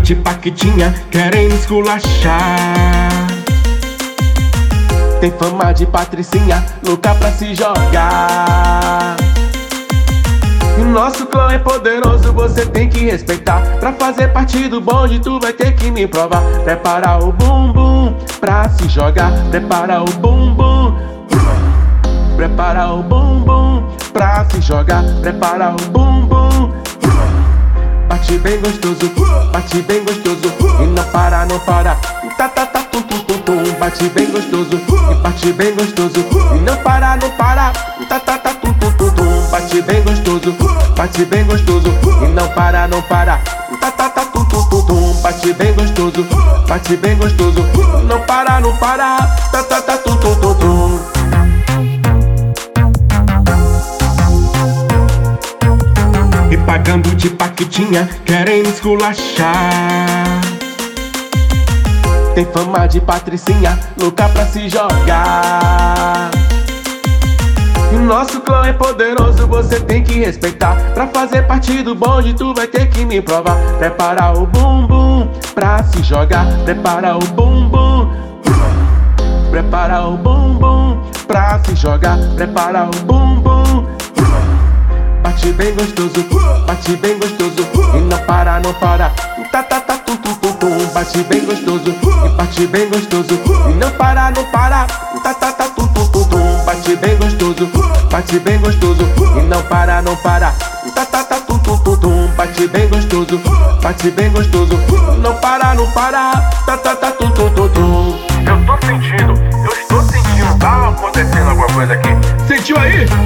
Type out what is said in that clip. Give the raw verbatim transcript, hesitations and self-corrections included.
de paquitinha, querem me esculachar. Tem fama de patricinha, louca pra se jogar. E nosso clã é poderoso, você tem que respeitar. Pra fazer parte do bonde, tu vai ter que me provar. Prepara o bumbum pra se jogar. Prepara o bumbum. Prepara o bumbum pra se jogar. Prepara o bumbum. Bate bem gostoso, bate bem gostoso. E não para, não para. Tá, tá, tá, tum, tum, tum, tum. Bate bem gostoso, e bate bem gostoso. E não para, não para. Tá, tá, tá, tum, tum, tum, tum. Bate bem gostoso, bate bem gostoso. E não para, não para. Tá, tá, tá, tum, tum, tum, tum. Bate bem gostoso, bate bem gostoso. Não para, não para. Tá, tá, tá, tum, tum, tum, tum. E pagando de paquitinha, querem me esculachar. Tem fama de patricinha, louca pra se jogar. E nosso clã é poderoso, você tem que respeitar. Pra fazer parte do bonde, tu vai ter que me provar. Prepara o bumbum pra se jogar. Prepara o bumbum. Prepara o bumbum pra se jogar. Prepara o bumbum. Bate bem gostoso, bate bem gostoso. E não para, não para. Tá, tá, tá, tum, tum, tum, tum. Bate bem gostoso, e bate bem gostoso. E não para, não para. Tá, tá, tá, tum, tum, tum, tum. Bate bem gostoso, bate bem gostoso. E não para, não para. Tá, tá, tá, tum, tum, tum, tum. Bate bem gostoso, bate bem gostoso. Não para, não para. Tá, tá, tá, tum, tum, tum, tum. Eu tô sentindo, eu estou sentindo. Tá acontecendo alguma coisa aqui. Sentiu aí?